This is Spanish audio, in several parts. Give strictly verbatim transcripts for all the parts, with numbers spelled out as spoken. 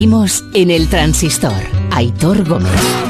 En el Transistor, Aitor Gómez.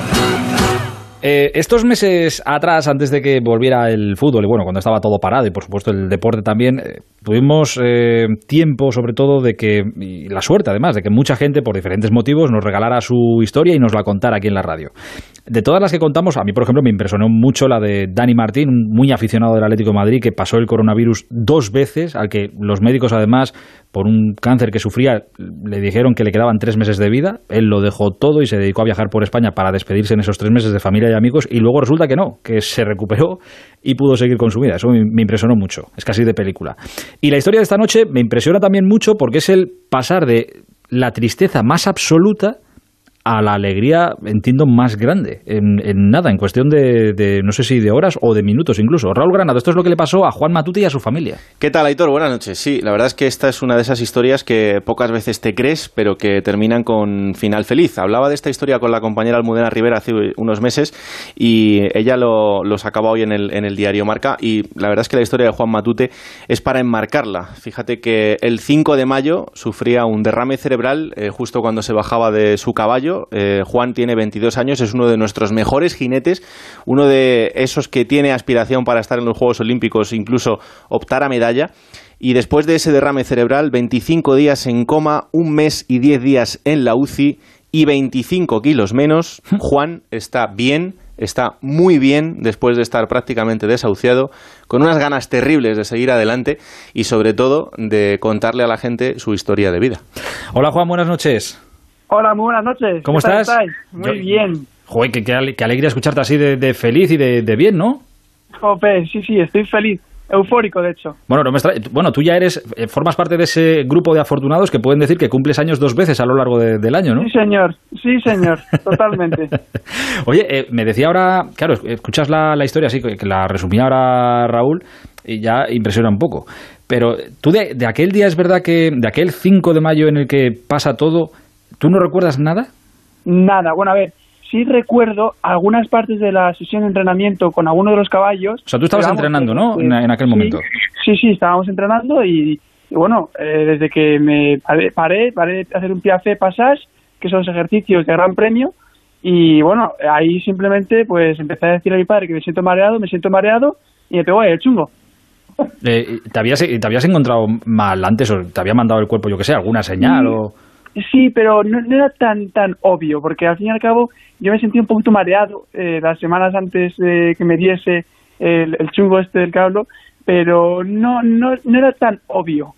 Eh, estos meses atrás, antes de que volviera el fútbol, y bueno, cuando estaba todo parado y por supuesto el deporte también, eh, tuvimos eh, tiempo sobre todo de que, y la suerte además, de que mucha gente por diferentes motivos nos regalara su historia y nos la contara aquí en la radio. De todas las que contamos, a mí por ejemplo me impresionó mucho la de Dani Martín, un muy aficionado del Atlético de Madrid que pasó el coronavirus dos veces, al que los médicos además, por un cáncer que sufría, le dijeron que le quedaban tres meses de vida. Él lo dejó todo y se dedicó a viajar por España para despedirse en esos tres meses de familia y amigos, y luego resulta que no, que se recuperó y pudo seguir con su vida. Eso me, me impresionó mucho, es casi de película. Y la historia de esta noche me impresiona también mucho porque es el pasar de la tristeza más absoluta a la alegría, entiendo, más grande, en, en nada, en cuestión de, de, no sé si de horas o de minutos incluso. Raúl Granado, esto es lo que le pasó a Juan Matute y a su familia. ¿Qué tal, Aitor? Buenas noches. Sí, la verdad es que esta es una de esas historias que pocas veces te crees, pero que terminan con final feliz. Hablaba de esta historia con la compañera Almudena Rivera hace unos meses y ella lo, lo sacaba hoy en el, en el diario Marca, y la verdad es que la historia de Juan Matute es para enmarcarla. Fíjate que el cinco de mayo sufría un derrame cerebral eh, justo cuando se bajaba de su caballo. Eh, Juan tiene veintidós años, es uno de nuestros mejores jinetes, uno de esos que tiene aspiración para estar en los Juegos Olímpicos, incluso optar a medalla. Y después de ese derrame cerebral, veinticinco días en coma, un mes y diez días en la U C I y veinticinco kilos menos, Juan está bien, está muy bien después de estar prácticamente desahuciado, con unas ganas terribles de seguir adelante y sobre todo de contarle a la gente su historia de vida. Hola Juan, buenas noches. Hola, muy buenas noches. ¿Cómo estás? estáis? Muy Yo, bien. Joder, qué, qué, qué alegría escucharte así de, de feliz y de, de bien, ¿no? Jope, sí, sí, estoy feliz. Eufórico, de hecho. Bueno, no me extra... bueno, tú ya eres, formas parte de ese grupo de afortunados que pueden decir que cumples años dos veces a lo largo de, del año, ¿no? Sí, señor. Sí, señor. Totalmente. Oye, eh, me decía ahora, claro, escuchas la, la historia así, que la resumía ahora Raúl, y ya impresiona un poco. Pero tú de, de aquel día, es verdad que, de aquel cinco de mayo en el que pasa todo, ¿tú no recuerdas nada? Nada. Bueno, a ver, sí recuerdo algunas partes de la sesión de entrenamiento con alguno de los caballos. O sea, tú estabas digamos, entrenando, ¿no? Eh, en, en aquel sí, momento. Sí, sí, estábamos entrenando y, y bueno, eh, desde que me paré, paré, paré de hacer un piafé passage, que son los ejercicios de gran premio, y bueno, ahí simplemente pues empecé a decir a mi padre que me siento mareado, me siento mareado, y me pegó ahí el chungo. Eh, ¿te, habías, ¿Te habías encontrado mal antes o te había mandado el cuerpo, yo que sé, alguna señal? Sí. o...? Sí, pero no, no era tan tan obvio, porque al fin y al cabo yo me sentí un poquito mareado eh, las semanas antes de que me diese el, el chungo este del cablo, pero no no no era tan obvio.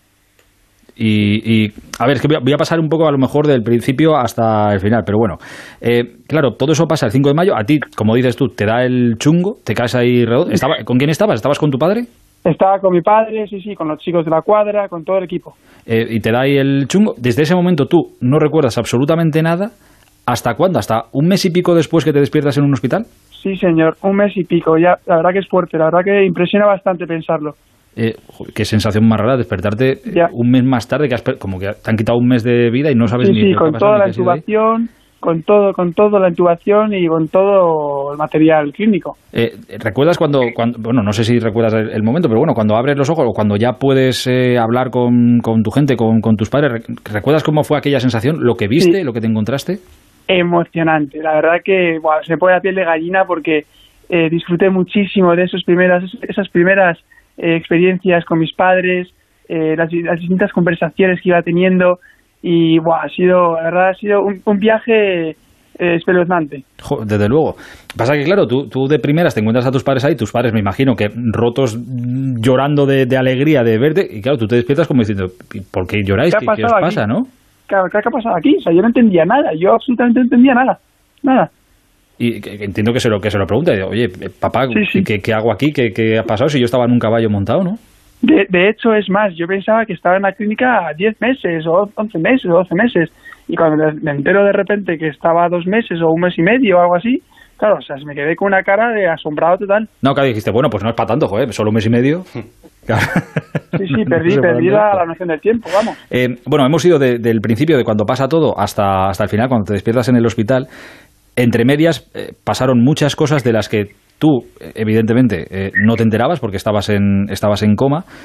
Y, y a ver, es que voy a pasar un poco a lo mejor del principio hasta el final, pero bueno, eh, claro, todo eso pasa el cinco de mayo, a ti, como dices tú, te da el chungo, te caes ahí redondo. ¿Estaba, ¿Con quién estabas? ¿Estabas con tu padre? Estaba con mi padre, sí, sí, con los chicos de la cuadra, con todo el equipo. Eh, y te da ahí el chungo. Desde ese momento tú no recuerdas absolutamente nada. ¿Hasta cuándo? ¿Hasta un mes y pico después que te despiertas en un hospital? Sí, señor, un mes y pico. Ya, la verdad que es fuerte, la verdad que impresiona bastante pensarlo. Eh, qué sensación más rara despertarte ya. un mes más tarde, que has, como que te han quitado un mes de vida y no sabes sí, ni sí, lo con que ha pasado, toda la intubación, con todo, con todo la intubación y con todo el material clínico. Eh, ¿Recuerdas cuando, cuando, bueno, no sé si recuerdas el, el momento, pero bueno, cuando abres los ojos o cuando ya puedes eh, hablar con, con tu gente, con, con tus padres, ¿recuerdas cómo fue aquella sensación, lo que viste, sí. lo que te encontraste? Emocionante, la verdad que wow, se me pone la piel de gallina porque eh, disfruté muchísimo de esos primeras, esas primeras eh, experiencias con mis padres, eh, las, las distintas conversaciones que iba teniendo. Y wow, ha sido, la verdad, ha sido un, un viaje eh, espeluznante. Desde luego. Pasa que, claro, tú, tú de primeras te encuentras a tus padres ahí, tus padres me imagino que rotos, llorando de, de alegría de verte, y claro, tú te despiertas como diciendo, ¿por qué lloráis? ¿Qué, ¿Qué os pasa, aquí? no? Claro, ¿qué ha pasado aquí? O sea, yo no entendía nada, yo absolutamente no entendía nada, nada. Y que, que entiendo que se lo que se lo pregunta, oye, papá, sí, sí. ¿qué, ¿qué hago aquí? ¿Qué, ¿Qué ha pasado si yo estaba en un caballo montado, no? De, de hecho, es más, yo pensaba que estaba en la clínica diez meses, o once meses, o doce meses, y cuando me entero de repente que estaba dos meses, o un mes y medio, o algo así, claro, o sea, me quedé con una cara de asombrado total. No, claro, dijiste, bueno, pues no es para tanto, joder, solo un mes y medio. Claro. Sí, sí, perdí, no perdí la, la noción del tiempo, vamos. Eh, bueno, hemos ido de, del principio, de cuando pasa todo, hasta, hasta el final, cuando te despiertas en el hospital. Entre medias eh, pasaron muchas cosas de las que tú, evidentemente, eh, no te enterabas porque estabas en, estabas en coma,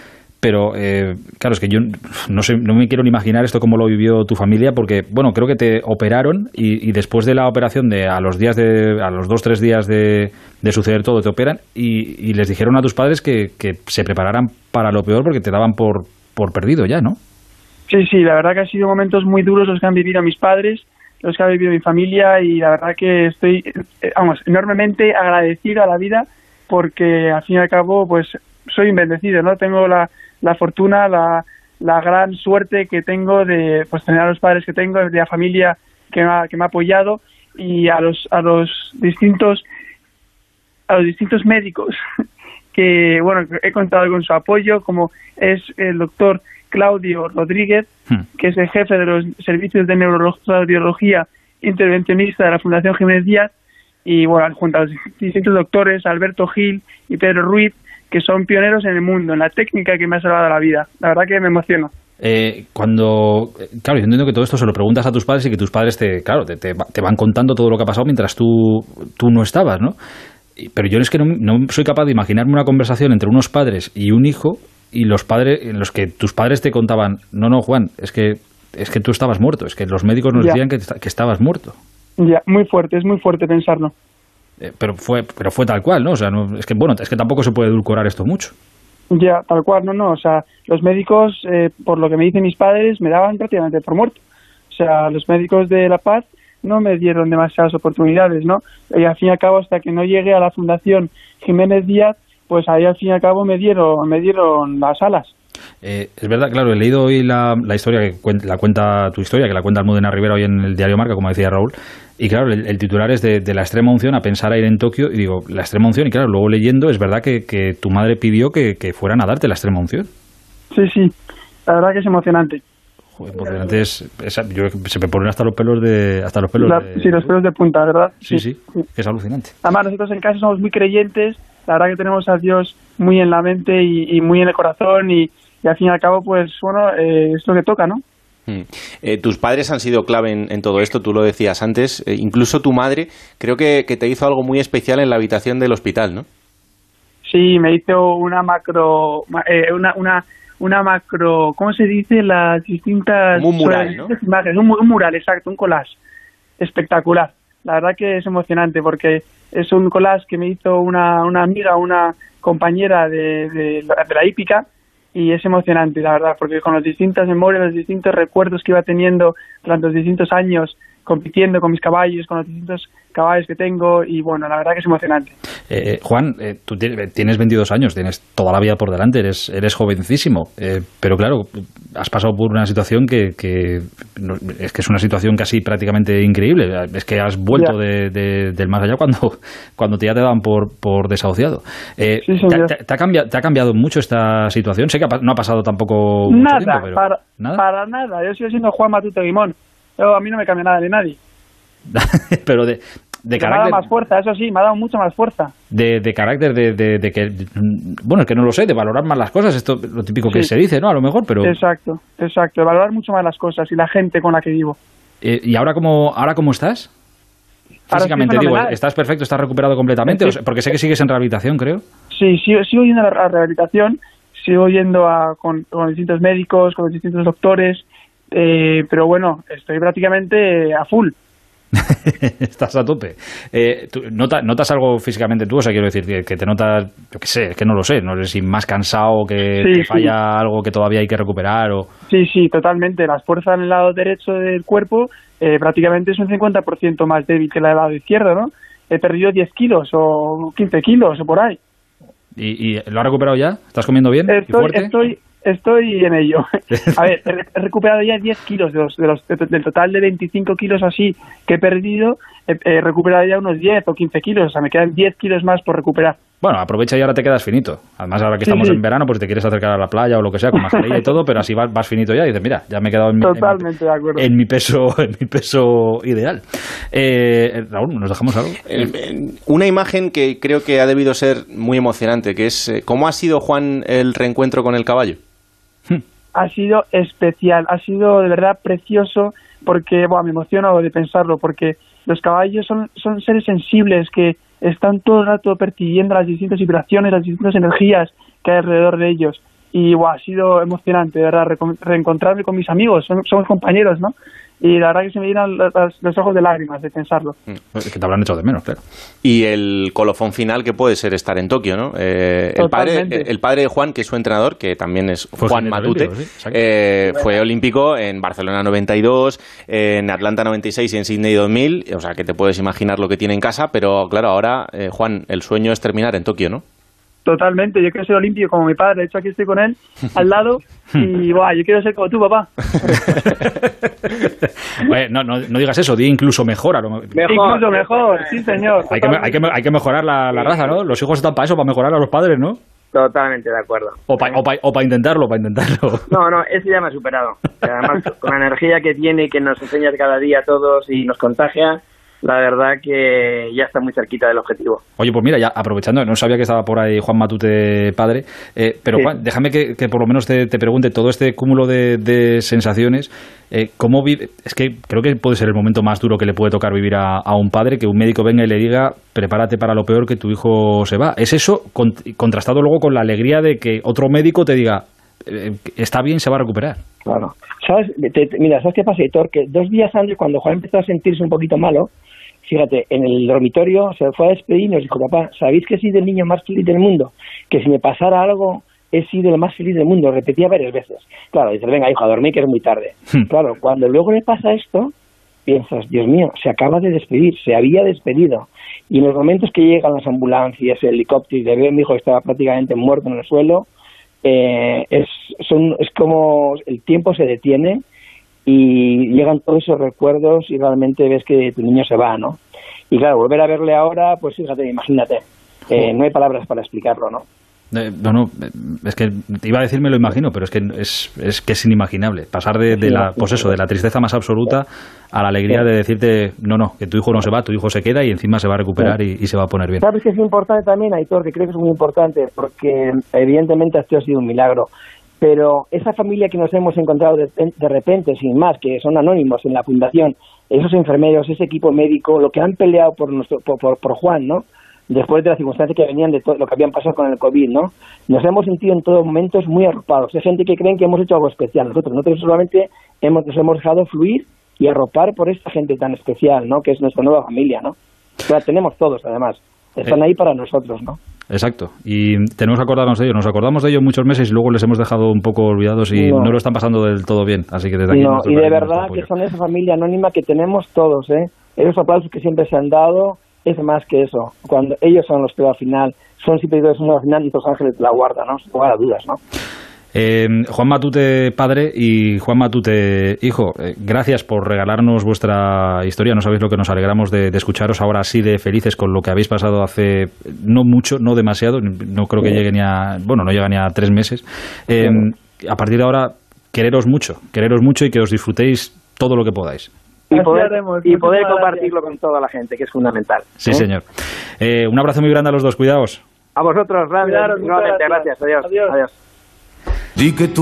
pero eh, claro, es que yo no sé, no me quiero ni imaginar esto cómo lo vivió tu familia, porque, bueno, creo que te operaron y, y después de la operación, de a los días de, a los dos, tres días de, de suceder todo, te operan y, y les dijeron a tus padres que, que se prepararan para lo peor porque te daban por, por perdido ya, ¿no? Sí, sí, la verdad que han sido momentos muy duros los que han vivido mis padres, los que ha vivido mi familia, y la verdad que estoy, eh, vamos, enormemente agradecido a la vida porque al fin y al cabo, pues, soy un bendecido, ¿no? Tengo la la fortuna, la, la gran suerte que tengo de pues tener a los padres que tengo, de la familia que me ha, que me ha apoyado, y a los a los distintos a los distintos médicos que bueno he contado con su apoyo, como es el doctor Claudio Rodríguez, hmm. que es el jefe de los servicios de neuroradiología intervencionista de la Fundación Jiménez Díaz, y bueno, junto a los distintos doctores Alberto Gil y Pedro Ruiz, que son pioneros en el mundo, en la técnica que me ha salvado la vida. La verdad que me emociono. Eh, cuando, claro, yo entiendo que todo esto se lo preguntas a tus padres y que tus padres te, claro, te, te, te van contando todo lo que ha pasado mientras tú, tú no estabas, ¿no? Pero yo es que no, no soy capaz de imaginarme una conversación entre unos padres y un hijo, y los padres, en los que tus padres te contaban, no, no, Juan, es que, es que tú estabas muerto, es que los médicos nos ya. decían que, que estabas muerto. Ya, muy fuerte, es muy fuerte pensarlo. Pero fue pero fue tal cual, ¿no? O sea, no, es que bueno, es que tampoco se puede edulcorar esto mucho. Ya, tal cual, no, no. O sea, los médicos, eh, por lo que me dicen mis padres, me daban prácticamente por muerto. O sea, los médicos de La Paz no me dieron demasiadas oportunidades, ¿no? Y al fin y al cabo, hasta que no llegué a la Fundación Jiménez Díaz, pues ahí al fin y al cabo me dieron, me dieron las alas. Eh, es verdad, claro, he leído hoy la, la historia que cuenta, la cuenta tu historia, que la cuenta Almudena Rivera hoy en el diario Marca, como decía Raúl, y claro, el, el titular es de, de la extrema unción a pensar a ir en Tokio, y digo, la extrema unción, y claro, luego leyendo, es verdad que, que tu madre pidió que, que fueran a darte la extrema unción. Sí, sí, la verdad que es emocionante. Joder, emocionante es, es yo, se me ponen hasta los pelos de... Hasta los pelos la, de sí, los pelos de punta, ¿verdad? Sí, sí, sí, es alucinante. Además, nosotros en casa somos muy creyentes, la verdad que tenemos a Dios muy en la mente y, y muy en el corazón, y Y al fin y al cabo, pues bueno, eh, es lo que toca, ¿no? Mm. Eh, tus padres han sido clave en, en todo esto, tú lo decías antes. Eh, incluso tu madre, creo que, que te hizo algo muy especial en la habitación del hospital, ¿no? Sí, me hizo una macro, eh, una, una, una macro, ¿cómo se dice? Las distintas... Un mural, ¿no? Imágenes, un, un mural, exacto, un collage espectacular. La verdad que es emocionante porque es un collage que me hizo una, una amiga, una compañera de, de, de la hípica. Y es emocionante, la verdad, porque con las distintas memorias, los distintos recuerdos que iba teniendo durante los distintos años, compitiendo con mis caballos, con los distintos caballos que tengo, y bueno, la verdad que es emocionante. Eh, Juan, eh, tú tienes veintidós años, tienes toda la vida por delante, eres, eres jovencísimo, eh, pero claro, has pasado por una situación que, que es que es una situación casi prácticamente increíble, es que has vuelto de, de, del más allá cuando, cuando te ya te daban por, por desahuciado. Eh, sí, te, te, te, ha cambiado, ¿Te ha cambiado mucho esta situación? Sé que no ha pasado tampoco mucho nada, tiempo, pero... Para, ¿nada? Para nada, yo sigo siendo Juan Matute Guimón. Yo, a mí no me cambia nada de nadie. Pero de, de carácter... Me ha dado más fuerza, eso sí, me ha dado mucho más fuerza. De, de carácter, de, de, de que... Bueno, es que no lo sé, de valorar más las cosas, esto es lo típico que sí. se dice, ¿no? A lo mejor, pero... Exacto, exacto, de valorar mucho más las cosas y la gente con la que vivo. Eh, ¿Y ahora cómo, ahora cómo estás? Físicamente, digo, ¿estás perfecto? ¿Estás recuperado completamente? Sí. Porque sé que sigues en rehabilitación, creo. Sí, sigo, sigo yendo a la rehabilitación, sigo yendo a, con, con distintos médicos, con los distintos doctores... Eh, pero bueno, estoy prácticamente a full. Estás a tope. Eh, ¿tú, notas, ¿Notas algo físicamente tú? O sea, quiero decir, que, que te notas, yo qué sé, es que no lo sé, no sé si más cansado, que sí, te falla sí. algo que todavía hay que recuperar o... Sí, sí, totalmente. Las fuerzas en el lado derecho del cuerpo eh, prácticamente es un cincuenta por ciento más débil que la del lado izquierdo, ¿no? He perdido diez kilos o quince kilos o por ahí. ¿Y, y lo has recuperado ya? ¿Estás comiendo bien estoy, y fuerte? Estoy... Estoy en ello. A ver, he recuperado ya diez kilos de los, de los, de, del total de veinticinco kilos así que he perdido, he, he recuperado ya unos diez o quince kilos, o sea, me quedan diez kilos más por recuperar. Bueno, aprovecha y ahora te quedas finito. Además, ahora que sí, estamos sí. en verano, pues te quieres acercar a la playa o lo que sea, con mascarilla y todo, pero así vas, vas finito ya y dices, mira, ya me he quedado en mi, Totalmente en mi, de acuerdo. en mi peso, en mi peso ideal. Eh, Raúl, ¿nos dejamos algo? Eh, una imagen que creo que ha debido ser muy emocionante, que es eh, ¿cómo ha sido, Juan, el reencuentro con el caballo? Ha sido especial, ha sido de verdad precioso, porque bueno, me emociono de pensarlo, porque los caballos son, son seres sensibles que están todo el rato percibiendo las distintas vibraciones, las distintas energías que hay alrededor de ellos, y wow, ha sido emocionante, de verdad, re- reencontrarme con mis amigos, somos, somos compañeros, ¿no? Y la verdad que se me llenan los, los ojos de lágrimas de pensarlo. Es que te habrán hecho de menos, claro. Y el colofón final que puede ser estar en Tokio, ¿no? Eh, el, padre, el, el padre de Juan, que es su entrenador, que también es Fue Juan Matute, olímpico, sí, eh, fue olímpico en Barcelona noventa y dos, en Atlanta noventa y seis y en Sydney dos mil, o sea que te puedes imaginar lo que tiene en casa, pero claro, ahora, eh, Juan, el sueño es terminar en Tokio, ¿no? Totalmente, yo quiero ser olímpico como mi padre, de hecho aquí estoy con él al lado y wow, yo quiero ser como tú, papá. Oye, no, no, no digas eso, di incluso mejor. A lo... mejor. Incluso mejor, sí señor. Hay que, hay que, hay que mejorar la, la raza, ¿no? Los hijos están para eso, para mejorar a los padres, ¿no? Totalmente de acuerdo. O para o pa, o pa intentarlo, para intentarlo. No, no, ese ya me ha superado. Y además, con la energía que tiene y que nos enseña cada día a todos y nos contagia, la verdad que ya está muy cerquita del objetivo. Oye, pues mira, ya aprovechando, no sabía que estaba por ahí Juan Matute padre, eh, pero sí. Juan, déjame que, que por lo menos te, te pregunte todo este cúmulo de, de sensaciones, eh, ¿cómo vive? Es que creo que puede ser el momento más duro que le puede tocar vivir a, a un padre, que un médico venga y le diga, prepárate para lo peor, que tu hijo se va. ¿Es eso contrastado luego con la alegría de que otro médico te diga, eh, está bien, se va a recuperar? Claro. ¿Sabes? Te, te, mira, ¿sabes qué pasa, Hitor? Que dos días antes, cuando Juan empezó a sentirse un poquito malo, fíjate, en el dormitorio se fue a despedir y nos dijo, papá, ¿sabéis que he sido el niño más feliz del mundo? Que si me pasara algo, he sido el más feliz del mundo. Repetía varias veces. Claro, dices, venga, hijo, a dormir, que es muy tarde. Hmm. Claro, cuando luego le pasa esto, piensas, Dios mío, se acaba de despedir, se había despedido. Y en los momentos que llegan las ambulancias, el helicóptero, y le veo a mi hijo que estaba prácticamente muerto en el suelo, eh, es, son, es como el tiempo se detiene y llegan todos esos recuerdos y realmente ves que tu niño se va, ¿no? Y claro, volver a verle ahora, pues fíjate, imagínate, eh, no hay palabras para explicarlo, ¿no? Eh, no, no, es que iba a decir me lo imagino, pero es que es, es que es inimaginable pasar de, de la, pues eso, de la tristeza más absoluta a la alegría de decirte, no, no, que tu hijo no se va, tu hijo se queda y encima se va a recuperar y, y se va a poner bien. ¿Sabes que es importante también, Aitor? Que creo que es muy importante, porque evidentemente esto ha sido un milagro. Pero esa familia que nos hemos encontrado de, de repente, sin más, que son anónimos en la fundación, esos enfermeros, ese equipo médico, lo que han peleado por nuestro por, por, por Juan, ¿no? Después de las circunstancias que venían de todo lo que habían pasado con el COVID, ¿no? Nos hemos sentido en todos momentos muy arropados. Hay gente que creen que hemos hecho algo especial. Nosotros, nosotros solamente hemos, nos hemos dejado fluir y arropar por esta gente tan especial, ¿no? Que es nuestra nueva familia, ¿no? La tenemos todos, además. Están eh. ahí para nosotros, ¿no? Exacto, y tenemos que acordarnos de ellos. Nos acordamos de ellos muchos meses y luego les hemos dejado un poco olvidados y no, no lo están pasando del todo bien. Así que desde aquí no, y de verdad que son esa familia anónima que tenemos todos, ¿eh? Esos aplausos que siempre se han dado es más que eso. Cuando ellos son los que al final son siempre son al final nuestros ángeles de la guarda, ¿no? Sin lugar a dudas, ¿no? Eh, Juan Matute padre y Juan Matute hijo, eh, gracias por regalarnos vuestra historia. No sabéis lo que nos alegramos de, de escucharos ahora así de felices con lo que habéis pasado hace no mucho, no demasiado, no creo que sí. llegue ni a, bueno, no llega ni a tres meses. Eh, sí. A partir de ahora, quereros mucho, quereros mucho y que os disfrutéis todo lo que podáis. Y poder, y poder compartirlo con toda la gente, que es fundamental. Sí, ¿eh? Señor. Eh, un abrazo muy grande a los dos, cuidaos. A vosotros, gracias. Gracias. Adiós. Adiós. Adiós. Di que tú